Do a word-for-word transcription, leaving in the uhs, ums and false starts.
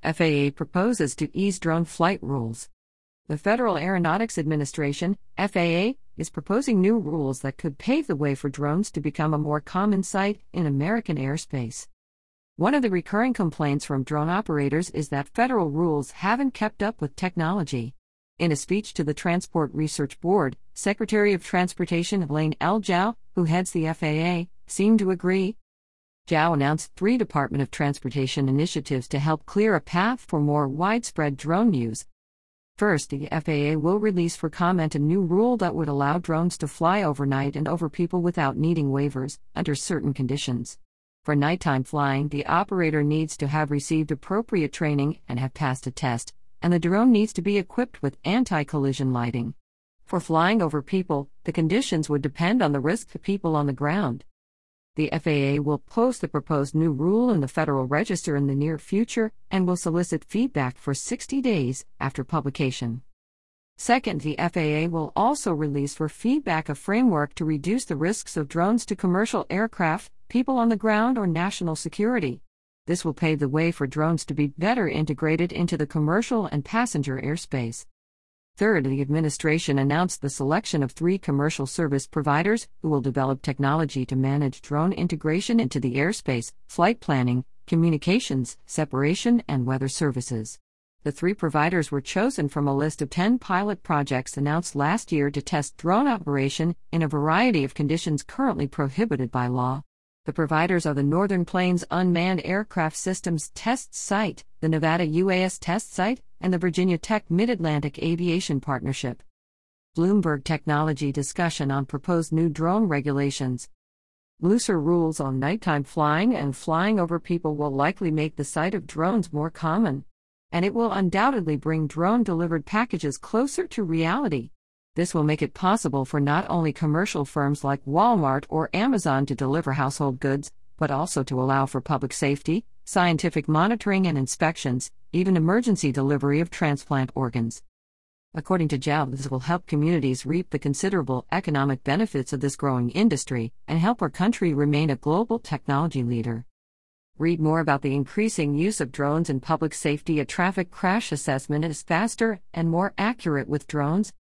F A A proposes to ease drone flight rules. The Federal Aeronautics Administration, F A A, is proposing new rules that could pave the way for drones to become a more common sight in American airspace. One of the recurring complaints from drone operators is that federal rules haven't kept up with technology. In a speech to the Transport Research Board, Secretary of Transportation Elaine L. Zhao, who heads the F A A, seemed to agree. Zhao announced three Department of Transportation initiatives to help clear a path for more widespread drone use. First, the F A A will release for comment a new rule that would allow drones to fly overnight and over people without needing waivers, under certain conditions. For nighttime flying, the operator needs to have received appropriate training and have passed a test, and the drone needs to be equipped with anti-collision lighting. For flying over people, the conditions would depend on the risk to people on the ground. The F A A will post the proposed new rule in the Federal Register in the near future and will solicit feedback for sixty days after publication. Second, the F A A will also release for feedback a framework to reduce the risks of drones to commercial aircraft, people on the ground, or national security. This will pave the way for drones to be better integrated into the commercial and passenger airspace. Third, the administration announced the selection of three commercial service providers who will develop technology to manage drone integration into the airspace, flight planning, communications, separation, and weather services. The three providers were chosen from a list of ten pilot projects announced last year to test drone operation in a variety of conditions currently prohibited by law. The providers are the Northern Plains Unmanned Aircraft Systems Test Site, the Nevada U A S Test Site, and the Virginia Tech Mid-Atlantic Aviation Partnership. Bloomberg Technology discussion on proposed new drone regulations. Looser rules on nighttime flying and flying over people will likely make the sight of drones more common. And it will undoubtedly bring drone-delivered packages closer to reality. This will make it possible for not only commercial firms like Walmart or Amazon to deliver household goods, but also to allow for public safety, scientific monitoring and inspections, even emergency delivery of transplant organs. According to Zhao, this will help communities reap the considerable economic benefits of this growing industry and help our country remain a global technology leader. Read more about the increasing use of drones in public safety. A traffic crash assessment is faster and more accurate with drones.